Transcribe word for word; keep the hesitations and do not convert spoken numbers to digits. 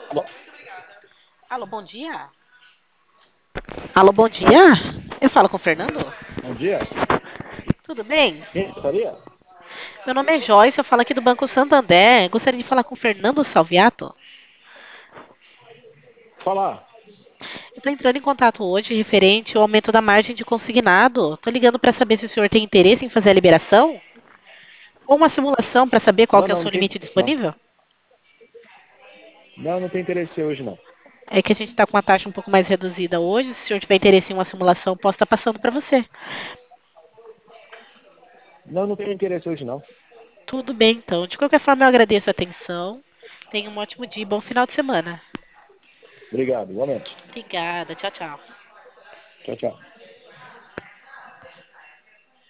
Alô, Alô, bom dia. Alô, bom dia. Eu falo com o Fernando? bom dia. Tudo bem? Quem gostaria? Meu nome é Joyce, eu falo aqui do Banco Santander. Gostaria de falar com o Fernando Salviato. Falar. Eu estou entrando em contato hoje referente ao aumento da margem de consignado. Estou ligando para saber se o senhor tem interesse em fazer a liberação ou uma simulação para saber qual Não, que é o não, não seu tem limite interesse não. disponível. Não, não tem interesse hoje não. É que a gente está com uma taxa um pouco mais reduzida hoje. Se o senhor tiver interesse em uma simulação, posso estar passando para você. Não, não tem interesse hoje não. Tudo bem, então. De qualquer forma, eu agradeço a atenção. Tenha um ótimo dia e bom final de semana. Obrigado, igualmente. Obrigada. Tchau, tchau. Tchau, tchau.